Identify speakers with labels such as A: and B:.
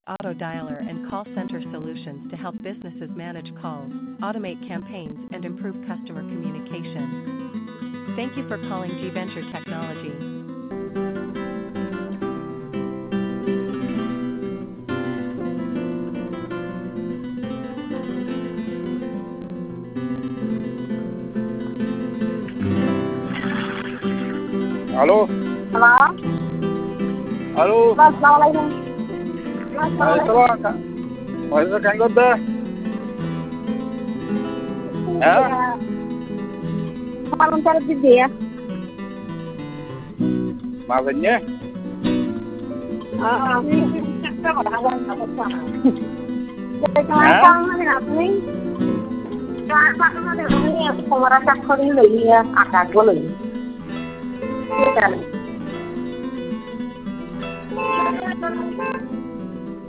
A: auto dialer and call center solutions to help businesses manage calls, automate campaigns, and improve customer communication. Thank you for calling G Venture Technology.
B: Alo.
C: Halo.
B: Halo.
C: Mas, assalamualaikum. Mas,
B: Waalaikumsalam. Waalaikumsalam Kang Gode. Ya.
C: Apa mencari bibi ya?
B: Maafnya.
C: Jadi kenapa mana aku nih? Kenapa mana aku nih? Aku merasa kau ini lagi ya, ada gue lagi. Kan?